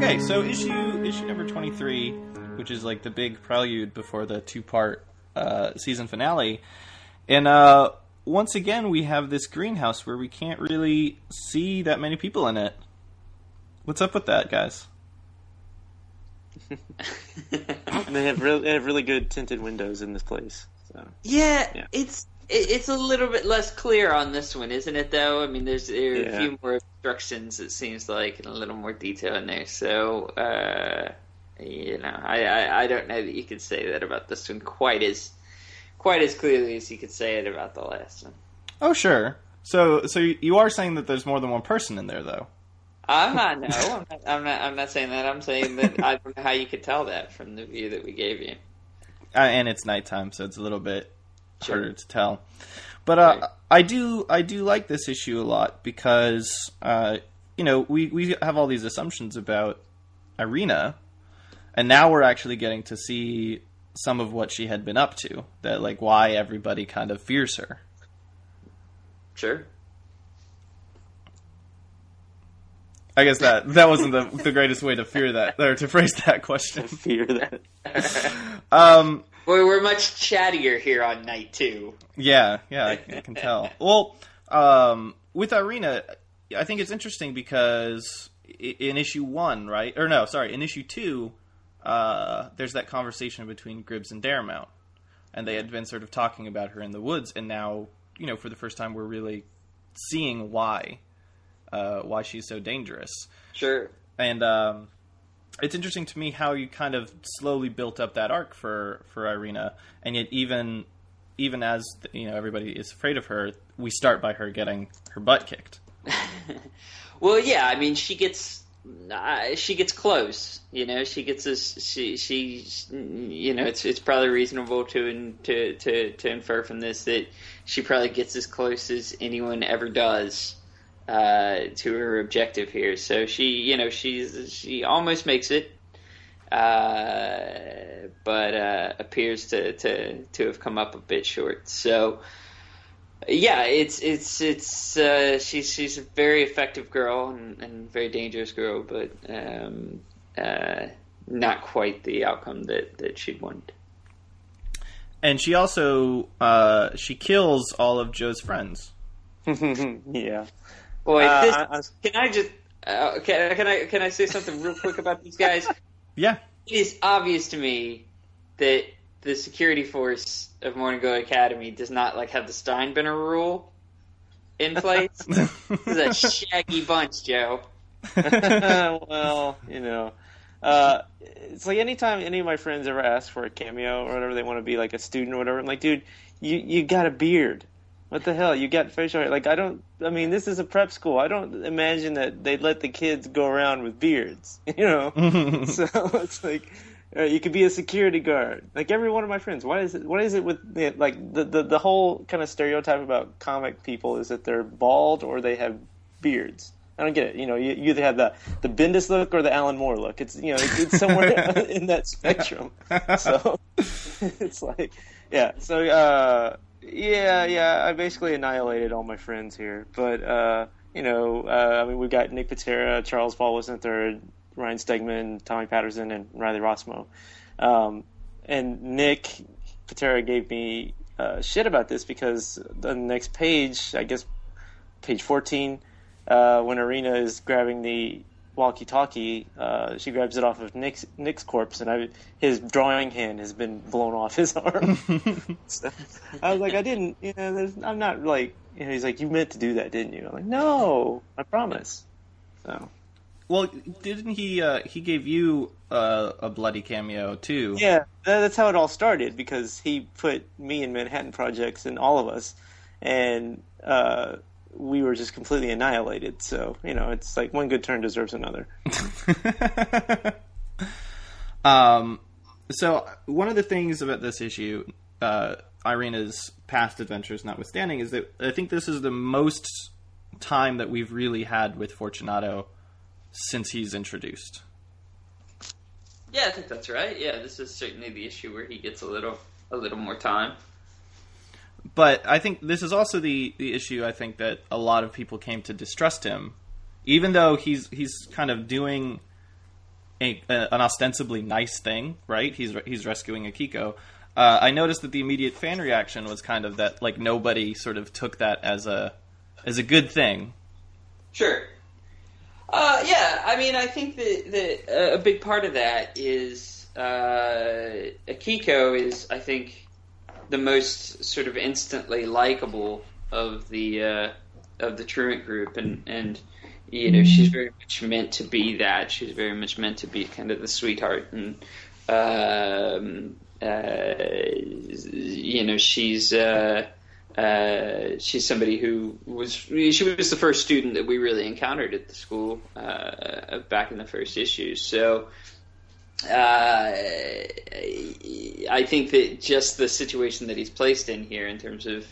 Okay, so issue number 23, which is like the big prelude before the two-part season finale. And once again, we have this greenhouse where we can't really see that many people in it. What's up with that, guys? They have really good tinted windows in this place. So. Yeah, it's a little bit less clear on this one, isn't it? Though I mean, there are a few more obstructions. It seems like, and a little more detail in there. So I don't know that you could say that about this one quite as clearly as you could say it about the last one. Oh, sure. So you are saying that there's more than one person in there, though. I'm not saying that. I'm saying that I don't know how you could tell that from the view that we gave you. And it's nighttime, so it's a little bit harder to tell. But I do like this issue a lot because we have all these assumptions about Irina, and now we're actually getting to see some of what she had been up to. That like why everybody kind of fears her. Sure. I guess that wasn't the greatest way to fear that, or to phrase that question. Fear that. We're much chattier here on night 2. Yeah, I can tell. Well, with Irina, I think it's interesting because in issue 1, right? Or no, sorry, in issue 2, there's that conversation between Gribbs and Daremount. And they had been sort of talking about her in the woods, and now, for the first time we're really seeing why she's so dangerous. Sure. And it's interesting to me how you kind of slowly built up that arc for Irina, and yet even as everybody is afraid of her, we start by her getting her butt kicked. Well, yeah, I mean, she gets close. She gets this. It's probably reasonable to infer from this that she probably gets as close as anyone ever does to her objective here. So she almost makes it, but appears to have come up a bit short. So yeah, she's a very effective girl and very dangerous girl, but not quite the outcome that she'd wanted. And she also she kills all of Joe's friends. Yeah. Boy, can I just can I say something real quick about these guys? Yeah. It is obvious to me that the security force of Morning Glory Academy does not have the Steinbrenner rule in place. This is a shaggy bunch, Joe. Well, it's like anytime any of my friends ever ask for a cameo or whatever, they want to be like a student or whatever, I'm like, dude, you got a beard. What the hell? You got facial hair. This is a prep school. I don't imagine that they'd let the kids go around with beards, So it's like, you could be a security guard. Like every one of my friends. What is it with the whole kind of stereotype about comic people is that they're bald or they have beards. I don't get it. You either have the Bendis look or the Alan Moore look. It's it's somewhere in that spectrum. So it's like, yeah. So I basically annihilated all my friends here. But we got Nick Patera, Charles Paul wasn't there, Ryan Stegman, Tommy Patterson, and Riley Rossmo. And Nick Patera gave me shit about this because the next page, I guess page 14, when Irina is grabbing the walkie-talkie, she grabs it off of Nick's corpse, and his drawing hand has been blown off his arm. So, I was like, I didn't, I'm not like, he's like, you meant to do that, didn't you? I'm like, no, I promise. So. Well, didn't he gave you a bloody cameo, too? Yeah, that's how it all started, because he put me in Manhattan Projects and all of us, and we were just completely annihilated. So, it's like one good turn deserves another. So, one of the things about this issue, Irina's past adventures notwithstanding, is that I think this is the most time that we've really had with Fortunato since he's introduced. Yeah, I think that's right. Yeah, this is certainly the issue where he gets a little more time. But I think this is also the issue, I think, that a lot of people came to distrust him. Even though he's kind of doing an ostensibly nice thing, right? He's rescuing Akiko. I noticed that the immediate fan reaction was kind of that, like, nobody sort of took that as a good thing. Sure. Yeah, I mean, I think that a big part of that is Akiko is, I think, the most sort of instantly likable of the truant group, and you know, she's very much meant to be that. She's very much meant to be kind of the sweetheart, and you know, she's somebody who was the first student that we really encountered at the school back in the first issue. So I think that just the situation that he's placed in here, in terms of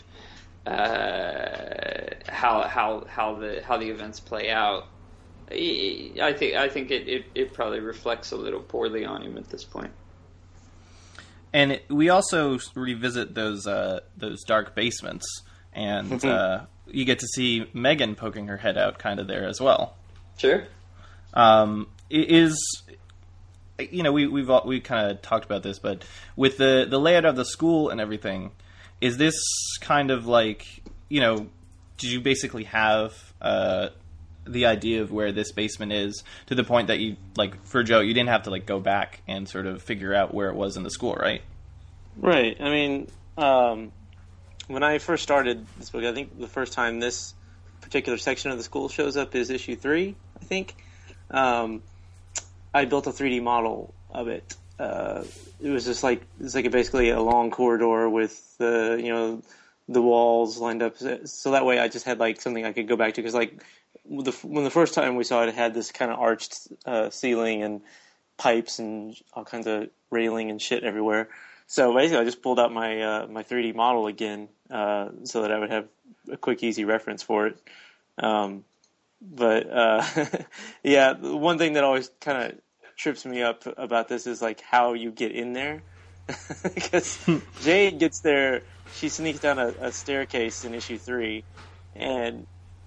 how the events play out, I think it probably reflects a little poorly on him at this point. And we also revisit those dark basements, and you get to see Megan poking her head out kind of there as well. Sure. It is, you know, we kind of talked about this, but with the layout of the school and everything, is this kind of like, you know, did you basically have the idea of where this basement is to the point that you, like, for Joe, you didn't have to, like, go back and sort of figure out where it was in the school, right? Right. I mean, when I first started this book, I think the first time this particular section of the school shows up is issue 3, I think. I built a 3D model of it. It was just like, basically a long corridor with the walls lined up. So that way I just had, like, something I could go back to, because, like, when the first time we saw it, it had this kind of arched ceiling and pipes and all kinds of railing and shit everywhere. So basically, I just pulled out my my 3D model again, so that I would have a quick, easy reference for it. But yeah, one thing that always kind of trips me up about this is, like, how you get in there, because Jade gets there. She sneaks down a staircase in issue 3, and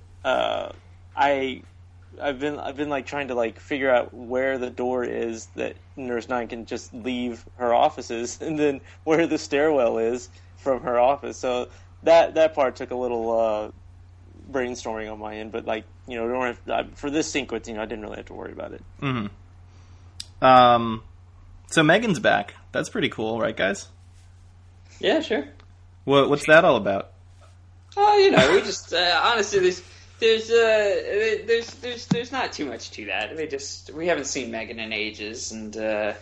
I've been like trying to, like, figure out where the door is that Nurse Nine can just leave her offices, and then where the stairwell is from her office. So that part took a little brainstorming on my end, but, like, you know, don't have, for this sequence, you know, I didn't really have to worry about it. Mm-hmm. So Megan's back. That's pretty cool, right, guys? Yeah, sure. What's that all about? Oh, you know, we just honestly, there's not too much to that. We haven't seen Megan in ages, and you know,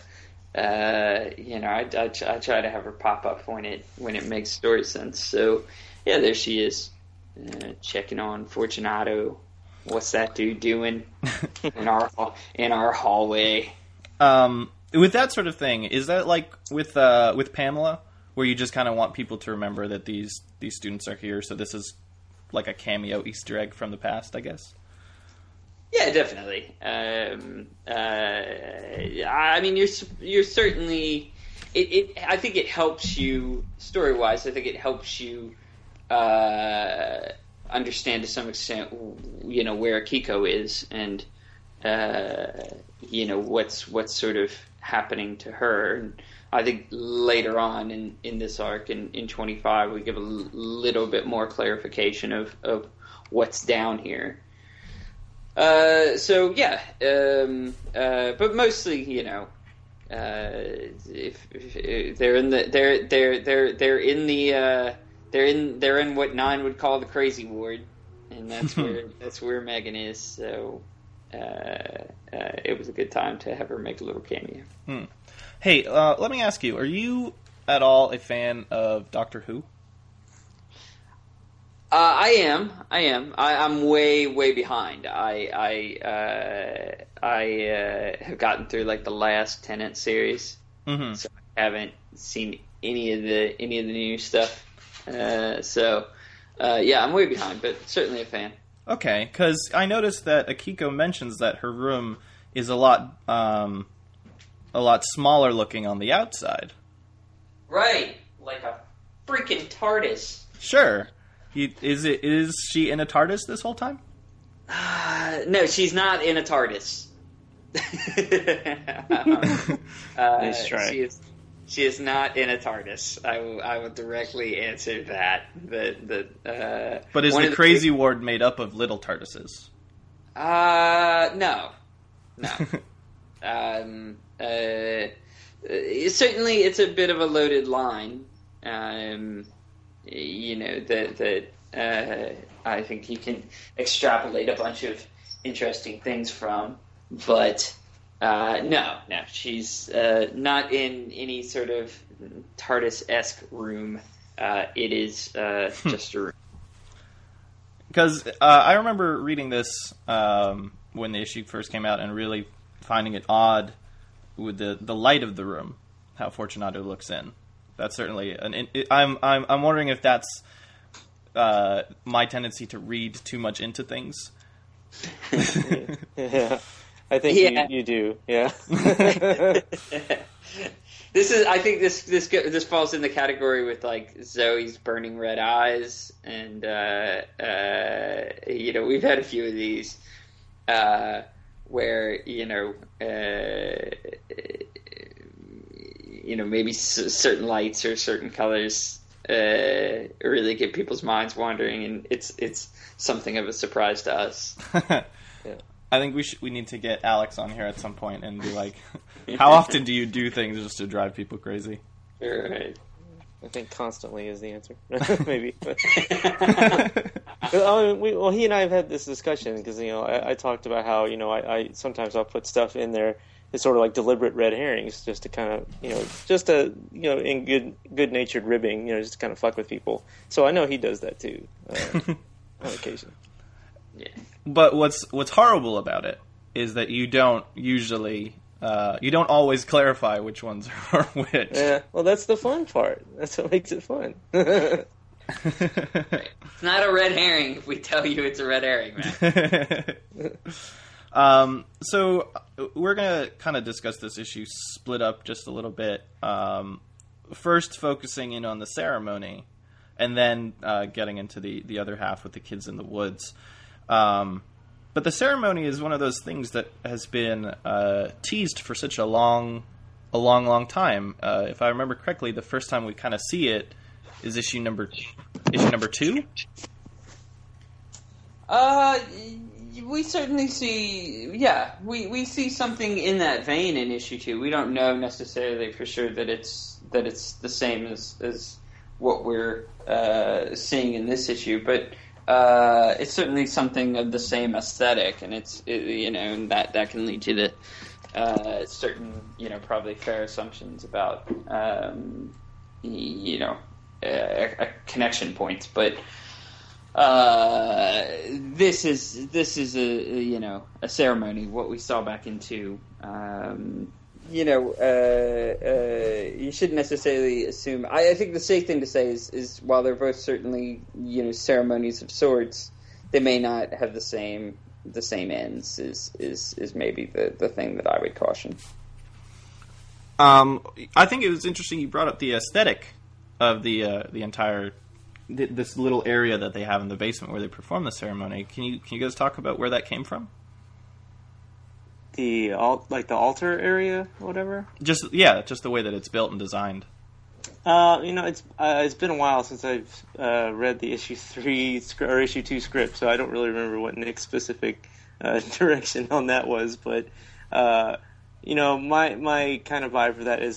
I try to have her pop up when it makes story sense. So yeah, there she is, checking on Fortunato. What's that dude doing in our hallway? With that sort of thing, is that like with Pamela, where you just kind of want people to remember that these students are here, so this is like a cameo Easter egg from the past, I guess? Yeah, definitely. I mean, you're certainly. I think it helps you story-wise. I think it helps you understand to some extent, you know, where Akiko is, and you know, what's sort of happening to her. And I think later on in this arc, in 25, we give a little bit more clarification of what's down here. So yeah, but mostly, you know, if they're in what Nine would call the crazy ward, and that's where Megan is. So it was a good time to have her make a little cameo. Hey, let me ask you, are you at all a fan of Doctor Who? I am. I'm way behind. I have gotten through, like, the last Tennant series, so I haven't seen any of the new stuff. So yeah, I'm way behind, but certainly a fan. Okay, because I noticed that Akiko mentions that her room is a lot smaller looking on the outside. Right, like a freaking TARDIS. Sure. Is she in a TARDIS this whole time? No, she's not in a TARDIS. Nice try. She is not in a TARDIS. I will directly answer that. But is the Crazy Ward made up of little TARDISes? No. Certainly, it's a bit of a loaded line. That I think you can extrapolate a bunch of interesting things from, but no, she's not in any sort of TARDIS-esque room. It is just a room. Because I remember reading this when the issue first came out and really finding it odd with the light of the room, how Fortunato looks in. That's certainly I'm wondering if that's my tendency to read too much into things. Yeah, I think you do. Yeah. I think this falls in the category with like Zoe's burning red eyes, and we've had a few of these where maybe certain lights or certain colors really get people's minds wandering, and it's something of a surprise to us. Yeah. I think we need to get Alex on here at some point and be like, how often do you do things just to drive people crazy? Right. I think constantly is the answer. Maybe. Well, he and I have had this discussion because I talked about how I sometimes I'll put stuff in there. It's sort of like deliberate red herrings, just to kind of in good natured ribbing, just to kind of fuck with people. So I know he does that too on occasion. Yeah. But what's horrible about it is that you don't usually you don't always clarify which ones are which. Yeah, well, that's the fun part. That's what makes it fun. Right. It's not a red herring if we tell you it's a red herring, man. So we're going to kind of discuss this issue split up just a little bit. First focusing in on the ceremony, and then getting into the other half with the kids in the woods. But the ceremony is one of those things that has been teased for such a long time. If I remember correctly, the first time we kind of see it is issue number 2. We certainly see, we see something in that vein in issue 2. We don't know necessarily for sure that it's the same as what we're seeing in this issue, but it's certainly something of the same aesthetic, and and that can lead to the certain probably fair assumptions about connection points, but. This is a ceremony. What we saw back in 2, you shouldn't necessarily assume. I think the safe thing to say is while they're both certainly ceremonies of sorts, they may not have the same ends. Is maybe the thing that I would caution. I think it was interesting you brought up the aesthetic of the entire. This little area that they have in the basement where they perform the ceremony. Can you guys talk about where that came from? The altar area, or whatever. Just the way that it's built and designed. It's been a while since I've read the issue 3 or issue 2 script, so I don't really remember what Nick's specific direction on that was. But my kind of vibe for that is,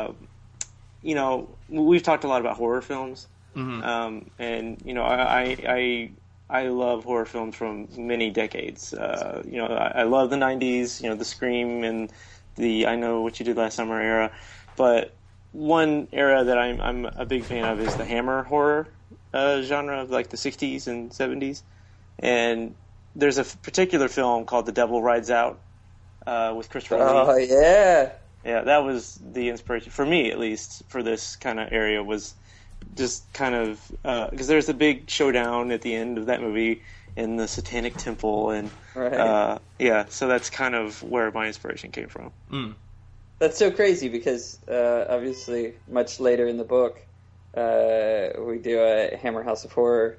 we've talked a lot about horror films. Mm-hmm. And I love horror films from many decades. I love the 90s, the Scream and the I Know What You Did Last Summer era. But one era that I'm a big fan of is the Hammer horror genre of like the 60s and 70s. And there's a particular film called The Devil Rides Out with Christopher Lee. Oh yeah, yeah. That was the inspiration for me, at least, for this kind of area was. Just kind of because there's a big showdown at the end of that movie in the Satanic Temple, and right. So that's kind of where my inspiration came from. That's so crazy because obviously much later in the book we do a Hammer House of Horror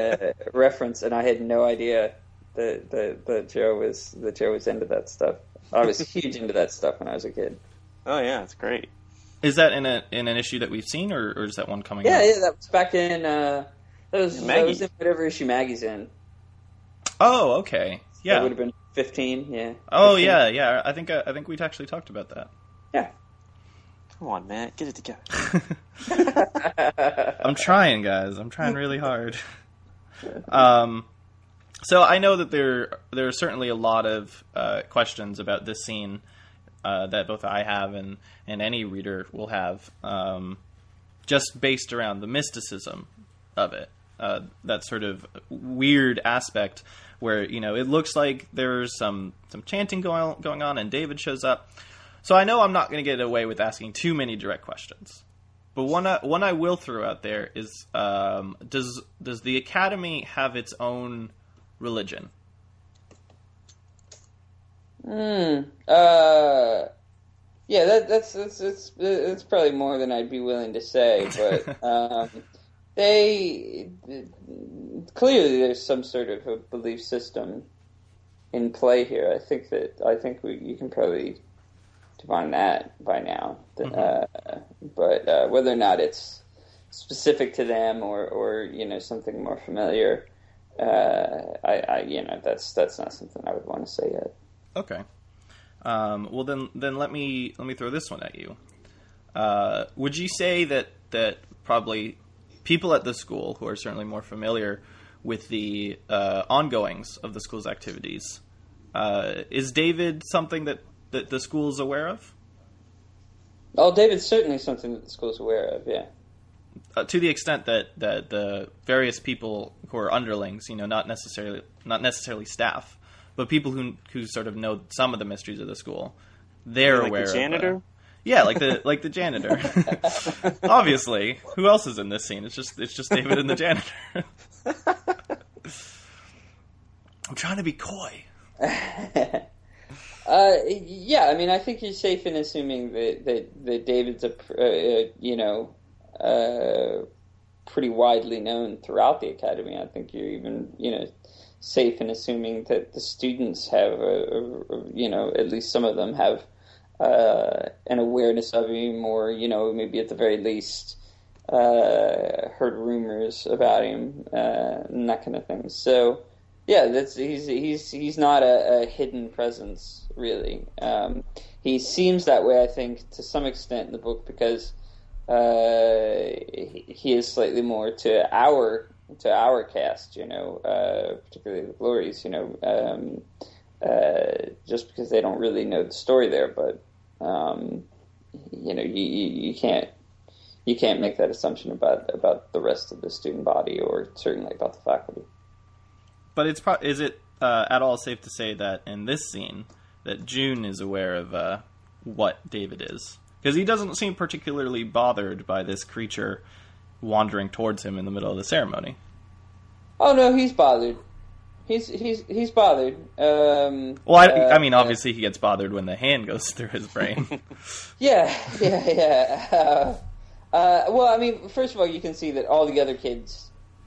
reference, and I had no idea that Joe was into that stuff. I was huge into that stuff when I was a kid. Oh yeah, it's great. Is that in an issue that we've seen, or is that one coming? Yeah, out? yeah, that was back in that was in whatever issue Maggie's in. Oh, okay. Yeah, that would have been 15. Yeah. Oh 15. yeah. I think we'd actually talked about that. Yeah. Come on, Matt, get it together. I'm trying, guys. I'm trying really hard. So I know that there are certainly a lot of questions about this scene that both I have and any reader will have, just based around the mysticism of it. That sort of weird aspect where, you know, it looks like there's some chanting going on and David shows up. So I know I'm not going to get away with asking too many direct questions. But one I will throw out there is, does the Academy have its own religion? Yeah, that's probably more than I'd be willing to say, but they clearly there's some sort of a belief system in play here. I think you can probably divine that by now. But whether or not it's specific to them or you know, something more familiar, that's not something I would want to say yet. Okay. Well, then let me throw this one at you. Would you say that probably people at the school who are certainly more familiar with the ongoings of the school's activities, is David something that the school's aware of? Oh, David's certainly something that the school's aware of, yeah. To the extent that the various people who are underlings, you know, not necessarily staff, but people who sort of know some of the mysteries of the school, they're like aware the janitor? of. Yeah, like the janitor. Obviously, who else is in this scene? It's just David and the janitor. I'm trying to be coy. Yeah, I mean, I think you're safe in assuming that David's pretty widely known throughout the Academy. I think you're even, you know, safe in assuming that the students have, at least some of them have an awareness of him, or, you know, maybe at the very least heard rumors about him and that kind of thing. So, yeah, he's not a hidden presence, really. He seems that way, I think, to some extent in the book because he is slightly more to our cast, you know, particularly the Glories, you know, just because they don't really know the story there, but you know, you can't make that assumption about the rest of the student body, or certainly about the faculty. But is it at all safe to say that in this scene that June is aware of what David is? Because he doesn't seem particularly bothered by this creature wandering towards him in the middle of the ceremony. Oh no, he's bothered. He's bothered. Well, I mean, obviously he gets bothered when the hand goes through his brain. Yeah. Well, I mean, first of all, you can see that all the other kids,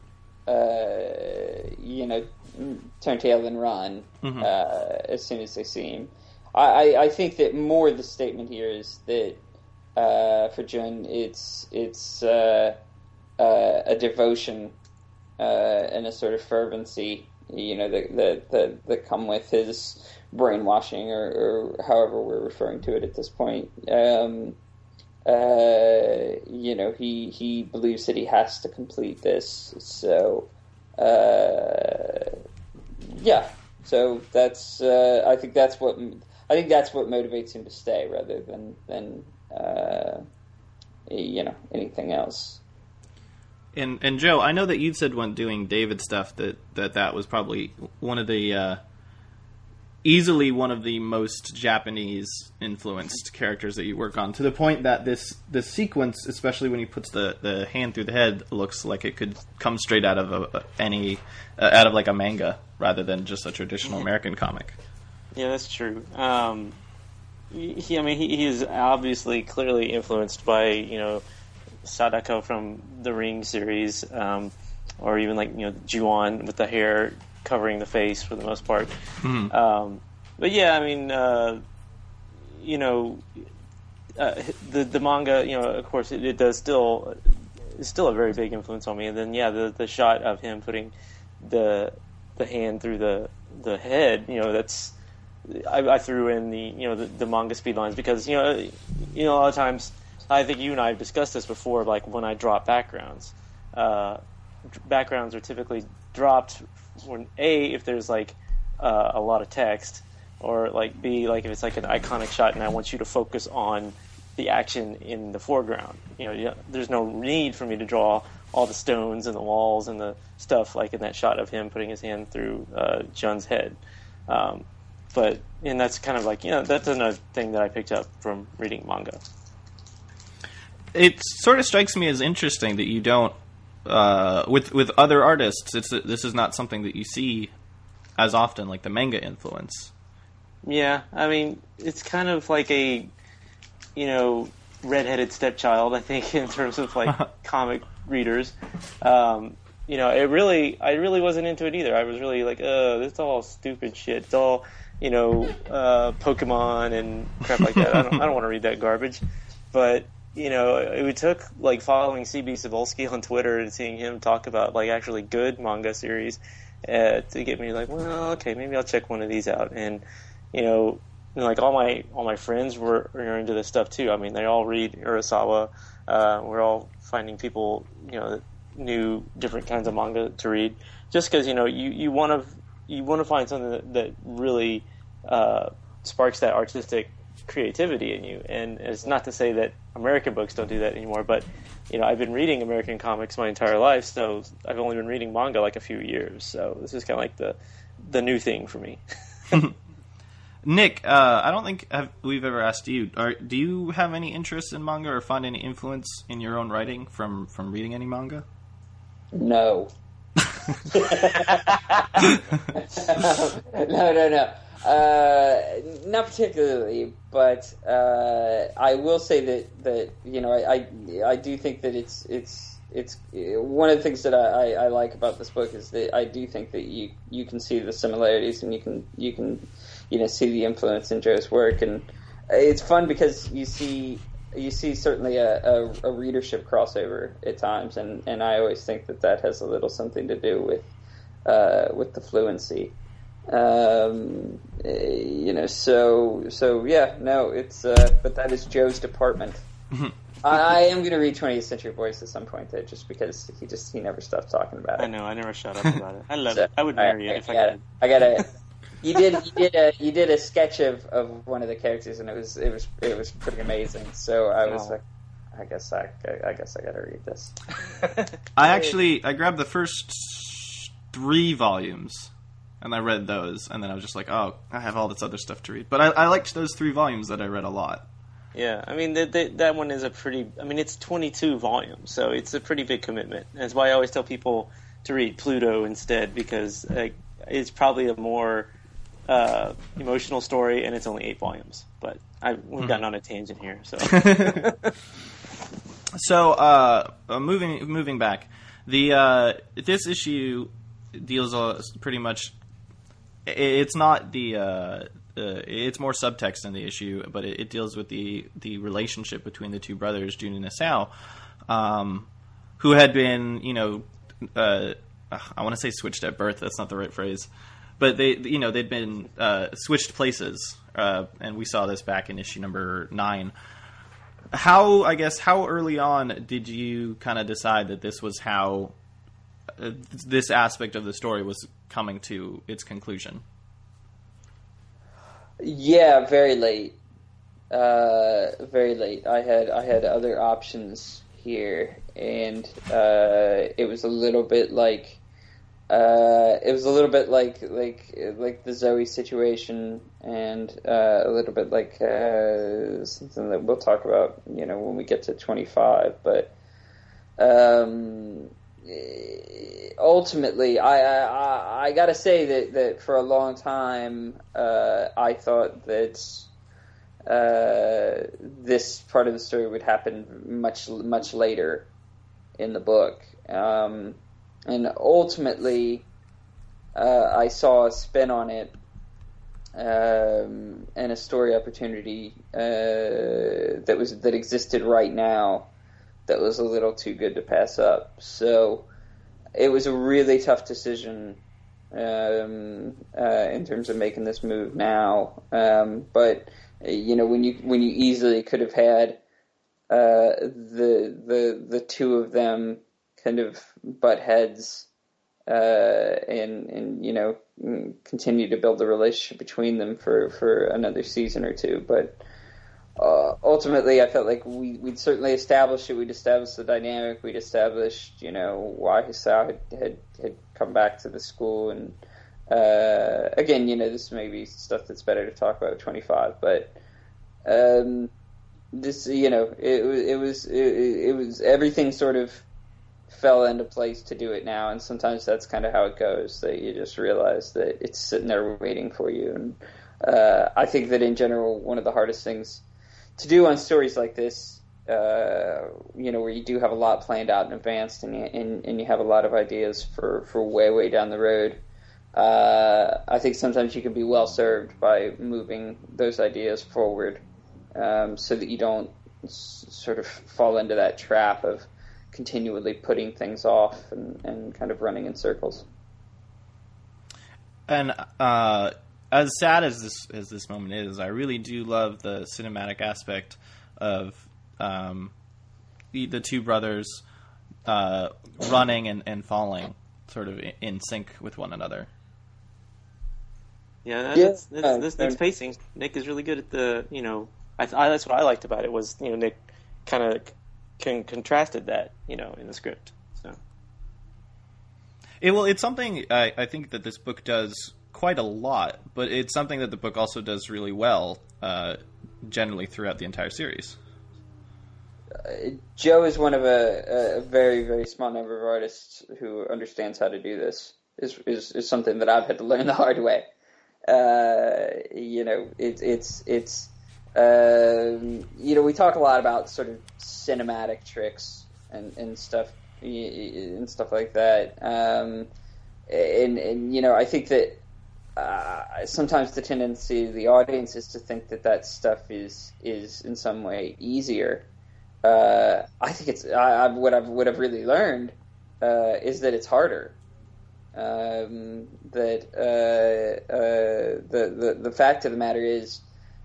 you know, turn tail and run as soon as they see him. I think that more the statement here is that for Jun, it's a devotion and a sort of fervency, you know, that come with his brainwashing, or however we're referring to it at this point. You know, he believes that he has to complete this. So, yeah. So that's I think that's what motivates him to stay, rather than you know, anything else. And Joe, I know that you said when doing David stuff that was probably one of the easily one of the most Japanese influenced characters that you work on, to the point that this sequence, especially when he puts the hand through the head, looks like it could come straight out of out of like a manga rather than just a traditional American comic. Yeah, that's true. He is obviously clearly influenced by, you know, Sadako from the Ring series, or even like, you know, Ju-on with the hair covering the face for the most part. Mm-hmm. But yeah, I mean, the manga, of course, it does still is still a very big influence on me. And then the shot of him putting the hand through the head, that's I threw in the manga speed lines because a lot of times I think you and I have discussed this before. Like when I drop backgrounds, backgrounds are typically dropped when if there's like a lot of text, or like B, like if it's like an iconic shot and I want you to focus on the action in the foreground. There's no need for me to draw all the stones and the walls and the stuff like in that shot of him putting his hand through Jun's head. And that's kind of like, that's another thing that I picked up from reading manga. It sort of strikes me as interesting that you don't, with other artists, this is not something that you see as often, like the manga influence. Yeah, I mean, it's kind of like a, redheaded stepchild, I think, in terms of like comic readers. I really wasn't into it either. I was really like, this is all stupid shit. It's all, Pokemon and crap like that. I don't want to read that garbage. But, it took like following CB Cebulski on Twitter and seeing him talk about like actually good manga series to get me like, well, okay, maybe I'll check one of these out. And, like all my friends were into this stuff too. I mean, they all read Urasawa. We're all finding people, new different kinds of manga to read, just because you want to find something that really sparks that artistic creativity in you. And it's not to say that American books don't do that anymore, but I've been reading American comics my entire life, so I've only been reading manga like a few years. So this is kind of like the new thing for me. Nick, I don't think we've ever asked you. Do you have any interest in manga or find any influence in your own writing from reading any manga? No. No. Not particularly, but I will say that I do think that it's one of the things that I like about this book is that I do think that you can see the similarities and you can see the influence in Joe's work, and it's fun because you see certainly a readership crossover at times, and I always think that has a little something to do with the fluency. But that is Joe's department. I am going to read 20th Century Boys at some point, though, just because he never stopped talking about it. I know, I never shut up about it. I love it. I would marry it if I could. I gotta. You did a sketch of one of the characters, and it was pretty amazing. So I was like, I guess I gotta read this. I grabbed the first 3 volumes, and I read those, and then I was just like, oh, I have all this other stuff to read. But I liked those 3 volumes that I read a lot. Yeah, I mean, that one is it's 22 volumes, so it's a pretty big commitment. That's why I always tell people to read Pluto instead, because it's probably a more emotional story, and it's only 8 volumes. But we've gotten on a tangent here, so. So, moving back, this issue deals pretty much. It's not it's more subtext in the issue, but it deals with the relationship between the 2 brothers, Jun and Isao, who had been, I want to say switched at birth. That's not the right phrase, but they'd been switched places, and we saw this back in issue number 9. How early on did you kind of decide that this was how this aspect of the story was coming to its conclusion? Yeah, very late. Very late. I had other options here, and it was a little bit like the Zoe situation, and a little bit like something that we'll talk about, when we get to 25. But ultimately, I gotta say that for a long time, I thought that this part of the story would happen much later in the book, and ultimately, I saw a spin on it and a story opportunity that existed right now that was a little too good to pass up. So it was a really tough decision in terms of making this move now. But when you easily could have had the two of them kind of butt heads and continue to build the relationship between them for another season or two. But ultimately, I felt like we'd certainly established it. We'd established the dynamic. We'd established, why Hisao had come back to the school. And again, this may be stuff that's better to talk about at 25. But this, it was everything sort of fell into place to do it now. And sometimes that's kind of how it goes. That you just realize that it's sitting there waiting for you. And I think that in general, one of the hardest things to do on stories like this, where you do have a lot planned out in advance and you have a lot of ideas for way down the road, I think sometimes you can be well served by moving those ideas forward so that you don't sort of fall into that trap of continually putting things off and kind of running in circles. And as sad as this moment is, I really do love the cinematic aspect of the two brothers running and falling sort of in sync with one another. Yeah, that's Nick's pacing. Nick is really good at the, that's what I liked about it was, Nick kind of contrasted that, in the script. So. It's something I think that this book does quite a lot, but it's something that the book also does really well, generally throughout the entire series. Joe is one of a very, very small number of artists who understands how to do this. Is something that I've had to learn the hard way. We talk a lot about sort of cinematic tricks and stuff like that. I think that sometimes the tendency of the audience is to think that stuff is in some way easier. I think what I've really learned is that it's harder. The fact of the matter is,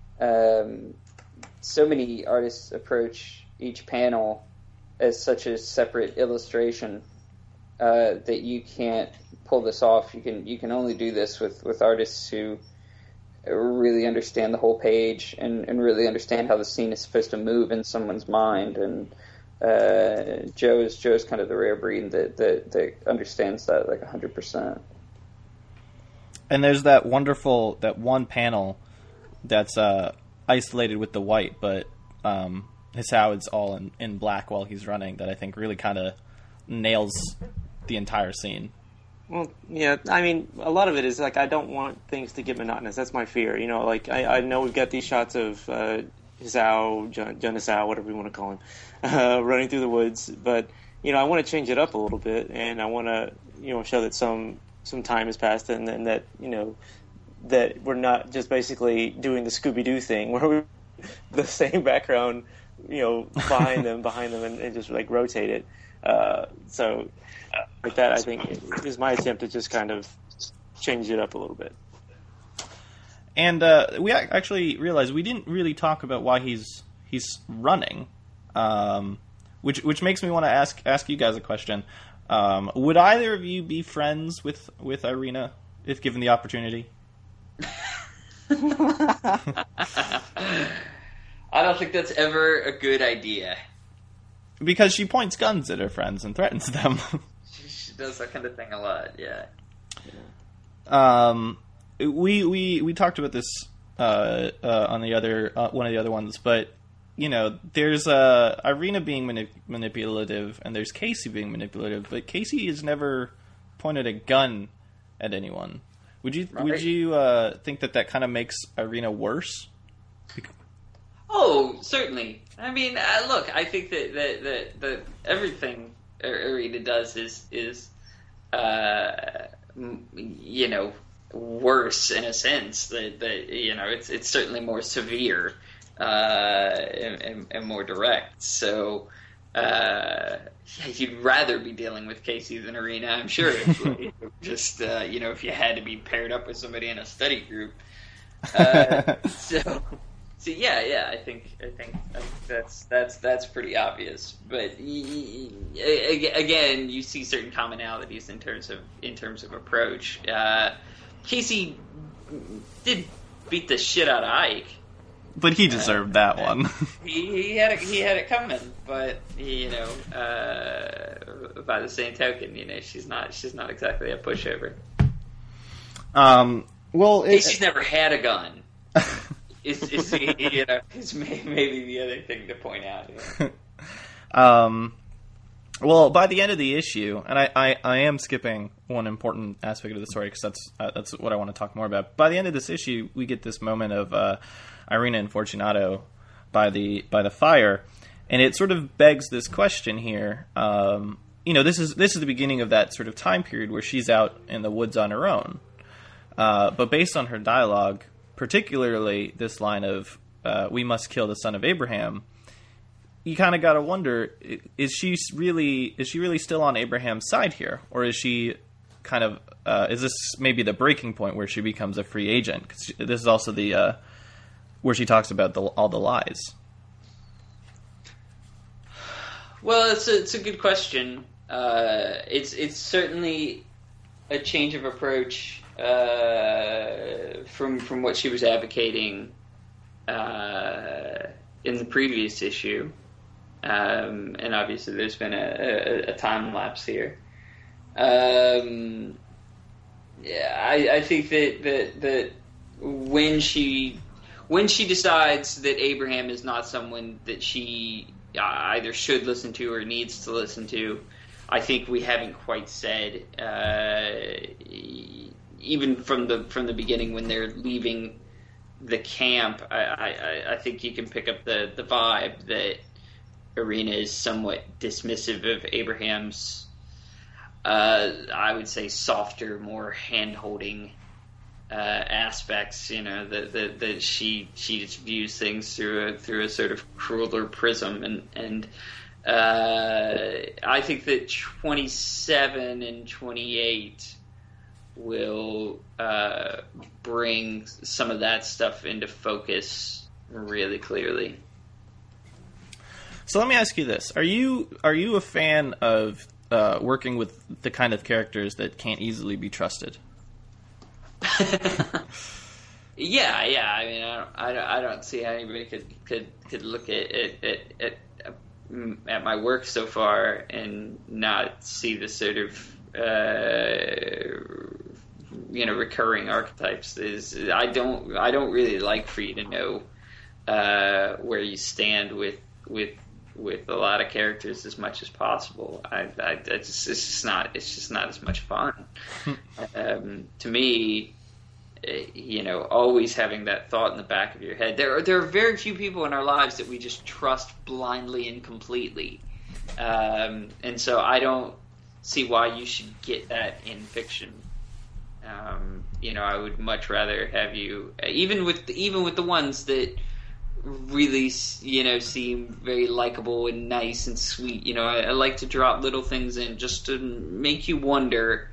so many artists approach each panel as such a separate illustration that you can't pull this off. You can only do this with artists who really understand the whole page and really understand how the scene is supposed to move in someone's mind. And Joe's kind of the rare breed that understands that like 100%. And there's that one panel that's isolated with the white, but Hisao is all in black while he's running, that I think really kind of nails the entire scene. Well, yeah, I mean, a lot of it is like I don't want things to get monotonous. That's my fear. Like I know we've got these shots of Hisao, Jun Hisao, whatever you want to call him, running through the woods, but I want to change it up a little bit, and I want to show that some time has passed, and that that we're not just basically doing the Scooby-Doo thing where we the same background, behind them, and just like rotate it. So like that, I think is my attempt to just kind of change it up a little bit. And we actually realized we didn't really talk about why he's running, which makes me want to ask you guys a question. Would either of you be friends with Irina if given the opportunity? I don't think that's ever a good idea. Because she points guns at her friends and threatens them. She does that kind of thing a lot, yeah. We talked about this on the other one of the other ones, but there's Irina being manipulative, and there's Casey being manipulative, but Casey has never pointed a gun at anyone. Would you think that kind of makes Irina worse? Oh, certainly. I mean, look, I think that everything Irina does is worse in a sense. That you know, it's certainly more severe and more direct. So yeah, you'd rather be dealing with Casey than Irina, I'm sure. Just you know, if you had to be paired up with somebody in a study group. So yeah, I think that's pretty obvious. But again, you see certain commonalities in terms of approach. Casey did beat the shit out of Ike, but he deserved that one. he had it coming, but you know, by the same token, you know, she's not exactly a pushover. Well, Casey's never had a gun. Is you know, is maybe the other thing to point out. Yeah. Well, by the end of the issue, and I am skipping one important aspect of the story because that's what I want to talk more about. By the end of this issue, we get this moment of Irina and Fortunato by the fire, and it sort of begs this question here. You know, this is the beginning of that sort of time period where she's out in the woods on her own. But based on her dialogue, particularly this line of "We must kill the son of Abraham," you kind of got to wonder: is she really still on Abraham's side here, or is she kind of is this maybe the breaking point where she becomes a free agent? 'Cause this is also the where she talks about all the lies. Well, it's a good question. It's certainly a change of approach from what she was advocating in the previous issue, and obviously there's been a time lapse here. Yeah, I think that when she decides that Abraham is not someone that she either should listen to or needs to listen to, I think we haven't quite said, even from the beginning when they're leaving the camp. I think you can pick up the vibe that Irina is somewhat dismissive of Abraham's, I would say, softer, more hand-holding aspects. You know, that she just views things through a sort of crueler prism, and I think that 27 and 28 will bring some of that stuff into focus really clearly. So let me ask you this: Are you a fan of working with the kind of characters that can't easily be trusted? Yeah. I mean, I don't see how anybody could look at my work so far and not see the sort of recurring archetypes. I don't really like for you to know where you stand with a lot of characters as much as possible. It's just not as much fun. To me, always having that thought in the back of your head. There are very few people in our lives that we just trust blindly and completely, and so I don't see why you should get that in fiction. I would much rather have you, even with the ones that really, seem very likable and nice and sweet. I like to drop little things in just to make you wonder.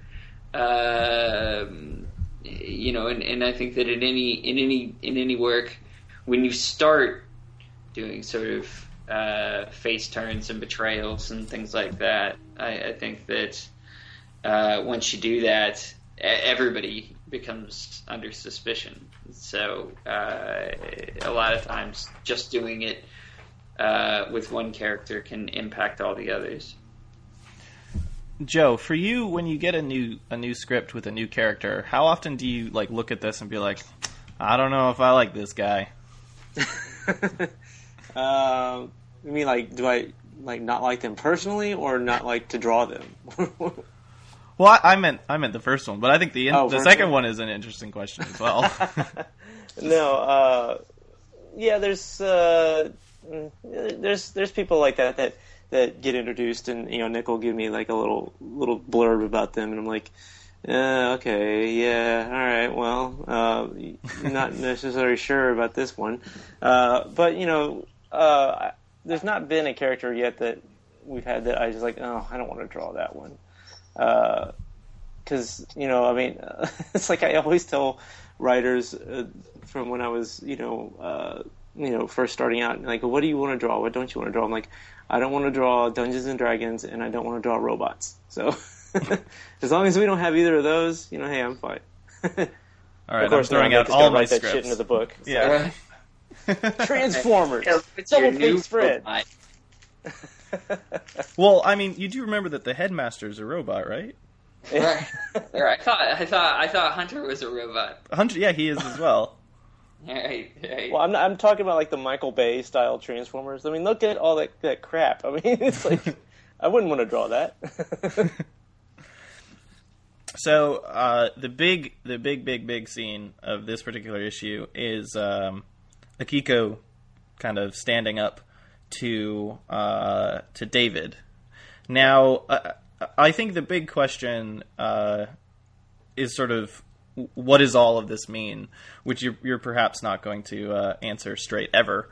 And I think that in any work, when you start doing sort of face turns and betrayals and things like that, I think that once you do that, everybody becomes under suspicion. So a lot of times, just doing it with one character can impact all the others. Joe, for you, when you get a new script with a new character, how often do you look at this and be like, I don't know if I like this guy? You mean do I not like them personally, or not like to draw them? Well, I meant the first one, but I think the second one is an interesting question as well. No, yeah, there's people like that get introduced, and Nick will give me a little blurb about them, and I'm like, Okay, yeah, all right. Well, not necessarily sure about this one, but there's not been a character yet that we've had that I just like. Oh, I don't want to draw that one, because I mean, it's like I always tell writers from when I was first starting out, like, what do you want to draw? What don't you want to draw? I'm like, I don't want to draw Dungeons and Dragons, and I don't want to draw robots. So. As long as we don't have either of those, hey, I'm fine. All right, of course, I'm throwing out all my write scripts. that shit into the book. So. Yeah. Transformers. It's your Double new pig spread. robot. Well, I mean, you do remember that the headmaster's a robot, right? Right. I thought Hunter was a robot. Hunter, yeah, he is as well. Right. Well, I'm talking about like the Michael Bay style Transformers. I mean, look at all that crap. I mean, it's like I wouldn't want to draw that. So the big scene of this particular issue is Akiko kind of standing up to David. Now, I think the big question is sort of what does all of this mean, which you're perhaps not going to answer straight ever.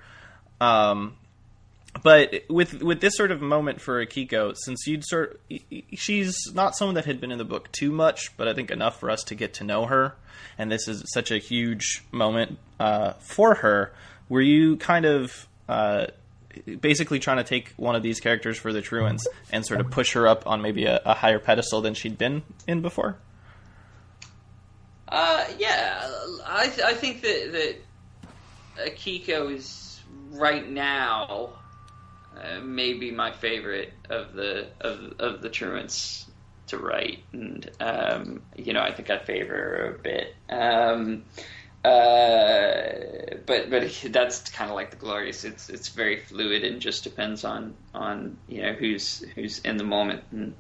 But with this sort of moment for Akiko, since she's not someone that had been in the book too much, but I think enough for us to get to know her, and this is such a huge moment for her. Were you kind of basically trying to take one of these characters for the truants and sort of push her up on maybe a higher pedestal than she'd been in before? Yeah, I think that Akiko is right now. Maybe my favorite of the truants to write, and I think I favor her a bit. But that's kind of like the Glorious. It's very fluid and just depends on who's in the moment.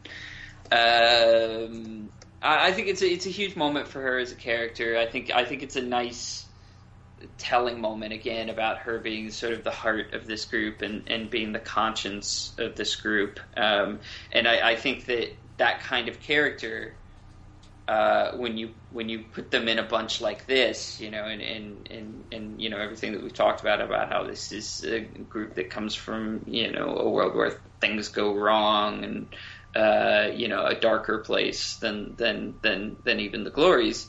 And I think it's a huge moment for her as a character. I think it's a nice telling moment again about her being sort of the heart of this group and being the conscience of this group. And I think that kind of character, when you put them in a bunch like this, and everything that we've talked about how this is a group that comes from, a world where things go wrong and, a darker place than even the Glories.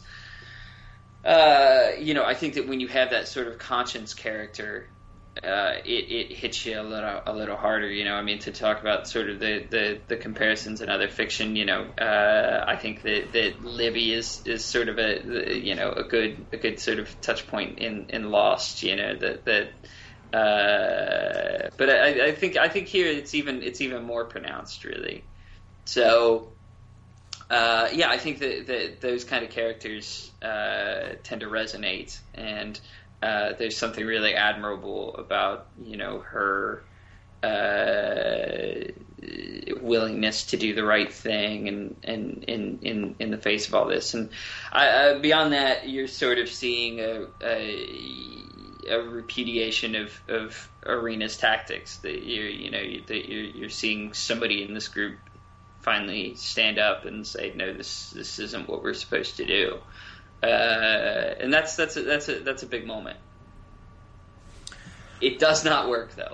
I think that when you have that sort of conscience character, it hits you a little harder. To talk about sort of the comparisons in other fiction. I think that Libby is sort of a good sort of touch point in Lost. But I think here it's even more pronounced, really. So. I think that those kind of characters tend to resonate, and there's something really admirable about her willingness to do the right thing and in the face of all this. And beyond that, you're sort of seeing a repudiation of Arena's tactics. That you're seeing somebody in this group finally stand up and say, no, this isn't what we're supposed to do, and that's a big moment. It does not work though.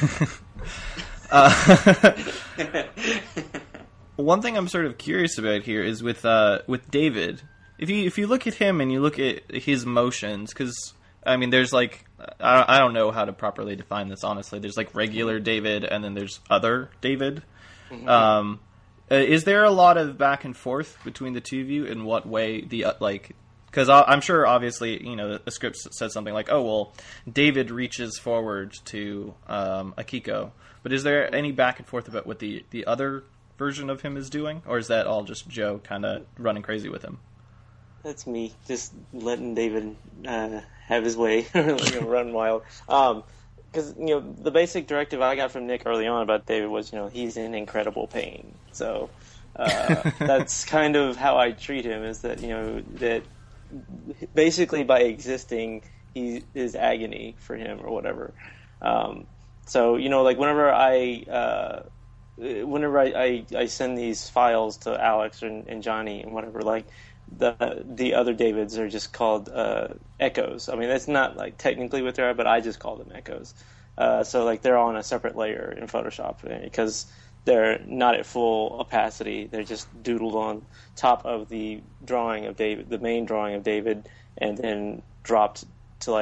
One thing I'm sort of curious about here is with David. If you look at him and you look at his motions, because I mean, there's like I don't know how to properly define this. Honestly, there's like regular David, and then there's other David. Mm-hmm. Is there a lot of back and forth between the two of you? In what way because I'm sure obviously the script says something like, oh well, David reaches forward to Akiko, but is there any back and forth about what the other version of him is doing, or is that all just Joe kind of running crazy with him? That's me, just letting David have his way, run wild. Because, the basic directive I got from Nick early on about David was, he's in incredible pain. So that's kind of how I treat him, is that, that basically by existing, he is agony for him or whatever. So, like whenever I whenever I send these files to Alex and Johnny and whatever, like the other Davids are just called echoes. I mean, that's not like technically what they are, but I just call them echoes. So like they're on a separate layer in Photoshop because they're not at full opacity. They're just doodled on top of the drawing of David, the main drawing of David, and then dropped to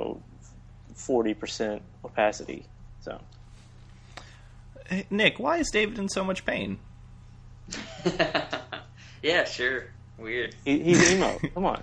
40% opacity. So, Hey, Nick, why is David in so much pain? Yeah, sure. Weird. He's emo. Come on.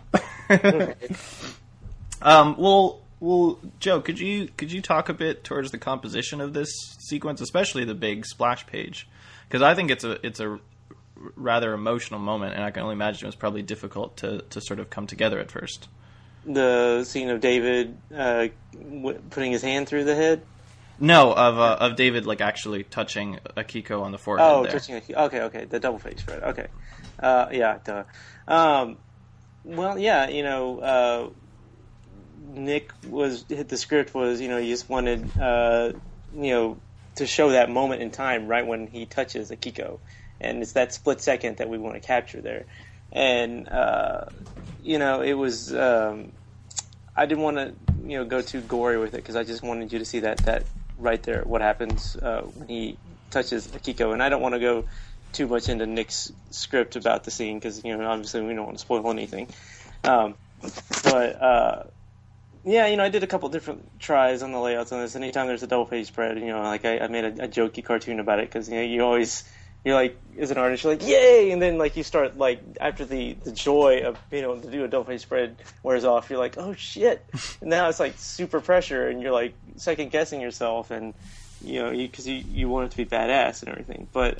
Well, Joe, could you talk a bit towards the composition of this sequence, especially the big splash page? Because I think it's a rather emotional moment, and I can only imagine it was probably difficult to sort of come together at first. The scene of David putting his hand through the head. No, of David actually touching Akiko on the forehead. Oh, there. touching Akiko. Okay, the double face spread. Okay, yeah, duh. Well, yeah, Nick the script was, he just wanted, to show that moment in time right when he touches Akiko, and it's that split second that we want to capture there, and it was. I didn't want to, go too gory with it because I just wanted you to see that right there, what happens when he touches Akiko, and I don't want to go too much into Nick's script about the scene because obviously we don't want to spoil anything. Yeah, I did a couple different tries on the layouts on this. Anytime there's a double page spread, I made a jokey cartoon about it because you're like, as an artist, you're like, yay! And then, you start, after the joy of being able to do a double page spread wears off, you're like, oh, shit! And now it's, super pressure, and you're, second-guessing yourself, and, because you want it to be badass and everything. But,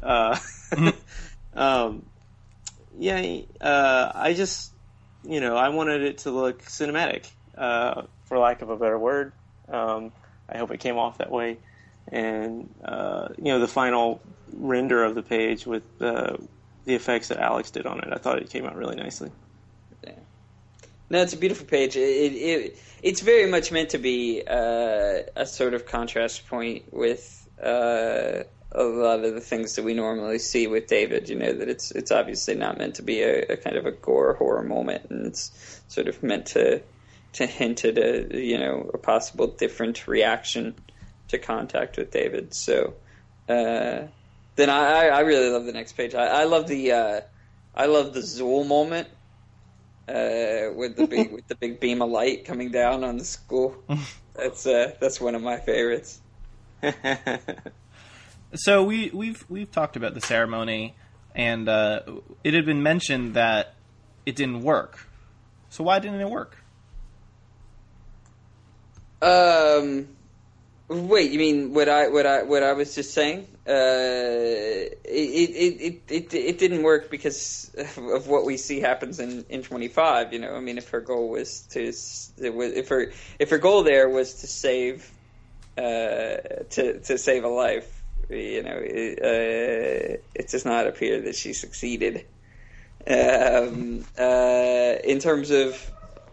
I just, I wanted it to look cinematic, for lack of a better word. I hope it came off that way. And, the final render of the page with the effects that Alex did on it, I thought it came out really nicely. Yeah. No, it's a beautiful page. It's very much meant to be a sort of contrast point with a lot of the things that we normally see with David. That it's obviously not meant to be a kind of a gore horror moment, and it's sort of meant to hint at a possible different reaction to contact with David. So then I really love the next page. I love the Zool moment with the big beam of light coming down on the school. That's one of my favorites. So we've talked about the ceremony, and it had been mentioned that it didn't work. So why didn't it work? Wait, you mean what I was just saying? It didn't work because of what we see happens in 25. I mean, if her goal was if her goal there was to save to save a life, it does not appear that she succeeded. In terms of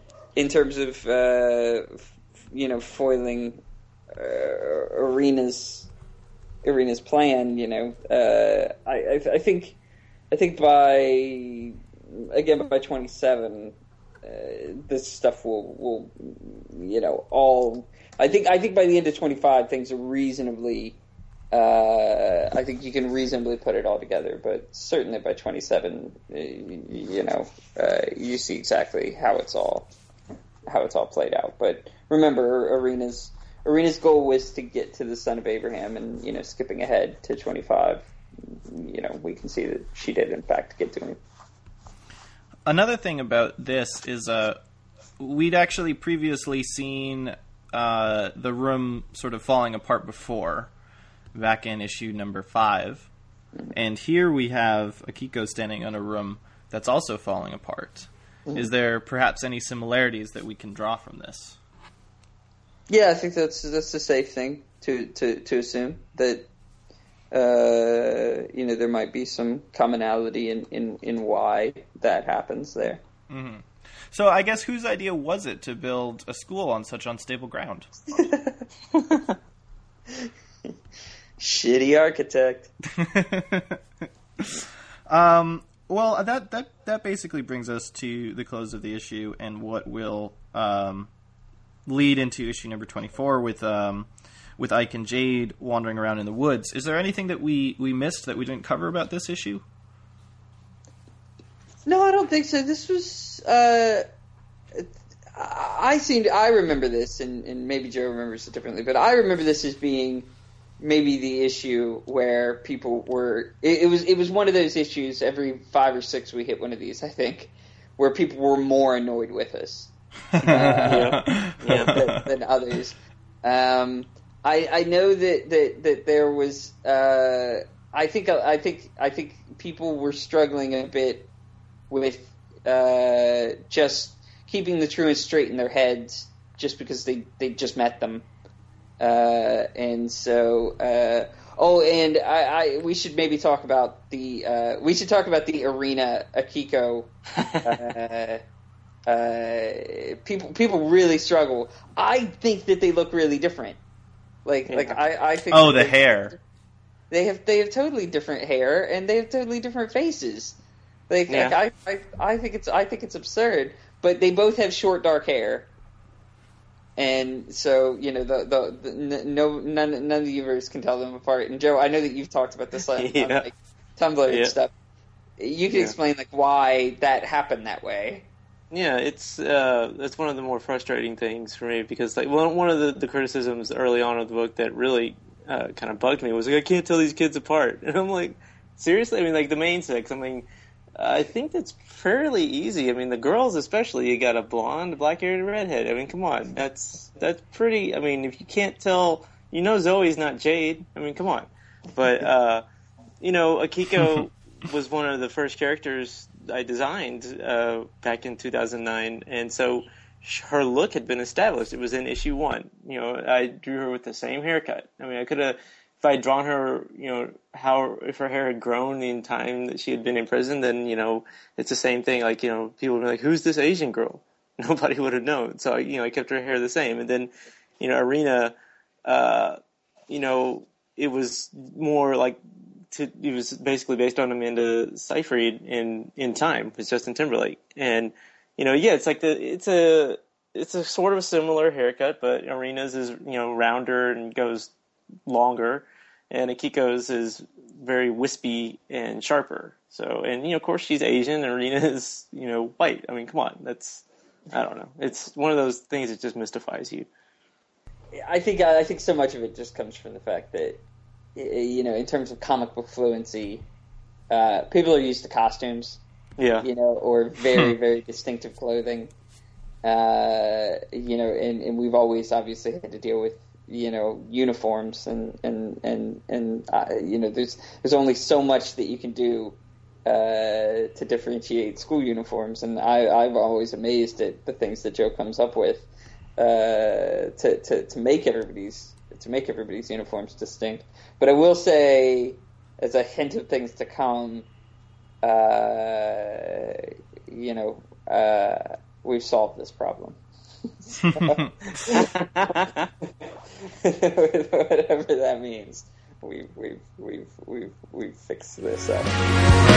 foiling Irina's plan, I think by 27, this stuff will all. I think by the end of 25, things are reasonably. I think you can reasonably put it all together, but certainly by 27, you see exactly how it's all played out. But remember, Irina's goal was to get to the son of Abraham, and skipping ahead to 25, we can see that she did in fact get to him. Another thing about this is we'd actually previously seen the room sort of falling apart before, back in issue number 5, and here we have Akiko standing in a room that's also falling apart. Is there perhaps any similarities that we can draw from this? Yeah, I think that's a safe thing to assume that there might be some commonality in why that happens there. Mm-hmm. So I guess whose idea was it to build a school on such unstable ground? Shitty architect. Well, that basically brings us to the close of the issue and what will lead into issue number 24 with Ike and Jade wandering around in the woods. Is there anything that we missed that we didn't cover about this issue? No, I don't think so. This was I remember this, and maybe Joe remembers it differently, but I remember this as being maybe the issue where people were. It was one of those issues. Every 5 or 6 we hit one of these, I think, where people were more annoyed with us than others. I know that there was. I think people were struggling a bit with just keeping the truants straight in their heads, just because they just met them, and so. We should maybe talk about the Arena Akiko. People really struggle. I think that they look really different. I think. Oh, the hair. They have totally different hair, and they have totally different faces. I think it's absurd. But they both have short, dark hair, and so none of the viewers can tell them apart. And Joe, I know that you've talked about this on Tumblr and stuff. You can explain why that happened that way. Yeah, it's one of the more frustrating things for me, because one of the criticisms early on of the book that really kind of bugged me was I can't tell these kids apart, and I'm like, seriously? I mean, the main 6. I mean, I think that's fairly easy. I mean, the girls especially, you got a blonde, black-haired redhead. I mean, come on, that's pretty. I mean, if you can't tell, Zoe's not Jade. I mean, come on. But Akiko was one of the first characters I designed back in 2009, and so her look had been established. It was in issue 1. I drew her with the same haircut. I mean, I could have, if I had drawn her, if her hair had grown in time that she had been in prison, then it's the same thing. People would be like, "Who's this Asian girl?" Nobody would have known. So I kept her hair the same, and then Arena, it was more like. It was basically based on Amanda Seyfried in Time with Justin Timberlake, and it's a sort of a similar haircut, but Arena's is rounder and goes longer, and Akiko's is very wispy and sharper. So, and of course she's Asian, and Arena is white. I mean, come on, I don't know. It's one of those things that just mystifies you. I think so much of it just comes from the fact that. In terms of comic book fluency, people are used to costumes, or very, very distinctive clothing, and we've always obviously had to deal with, uniforms and there's only so much that you can do to differentiate school uniforms, and I'm always amazed at the things that Joe comes up with to make everybody's uniforms distinct. But I will say, as a hint of things to come, we've solved this problem. Whatever that means, we've fixed this up.